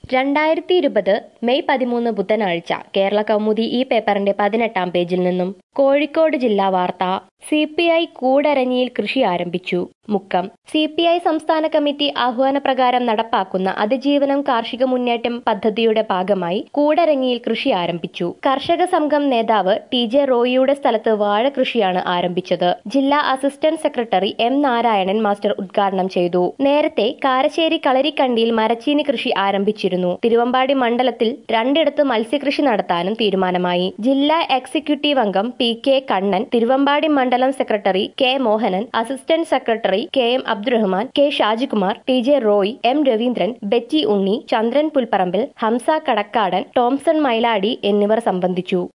2020 May 13 ബുധനാഴ്ച കേരള കൗമുദി ഈ പേപ്പറിന്റെ 18-ാം പേജിൽ നിന്നും കോഴിക്കോട് ജില്ലാ വാർത്ത. CPI കൂടരഞ്ഞിയിൽ കൃഷി ആരംഭിച്ചു. മുക്കം. CPI സംസ്ഥാന കമ്മിറ്റി ആഹ്വാനപ്രകാരം നടപ്പാക്കുന്ന അതിജീവനം കാർഷിക മുന്നേറ്റം പദ്ധതിയുടെ ഭാഗമായി കൂടരഞ്ഞിയിൽ കൃഷി ആരംഭിച്ചു. കർഷക സംഘം നേതാവ് TJ റോയിയുടെ സ്ഥലത്ത് വാഴ കൃഷിയാണ് ആരംഭിച്ചത്. ജില്ലാ assistant secretary M Narayanan master ഉദ്ഘാടനം ചെയ്തു. നേരത്തെ കാരശ്ശേരി കളരിക്കണ്ടിയിൽ മരച്ചീനി കൃഷി ആരംഭിച്ചിരുന്നു. തിരുവമ്പാടി മണ്ഡലത്തിൽ 2 ഇടത്ത് മത്സ്യകൃഷി നടത്താനും തീരുമാനമായി. ജില്ലാ എക്സിക്യൂട്ടീവ് അംഗം PK കണ്ണൻ, തിരുവമ്പാടി മണ്ഡലം secretary K Mohanan, assistant secretary KM Abdurahman, K Shajikumar, TJ Roy, M Raveendran, Betty Unni, Chandran Pulparambil, Hamza Kadakkadan, Tomson Mailadi എന്നിവർ സംബന്ധിച്ചു.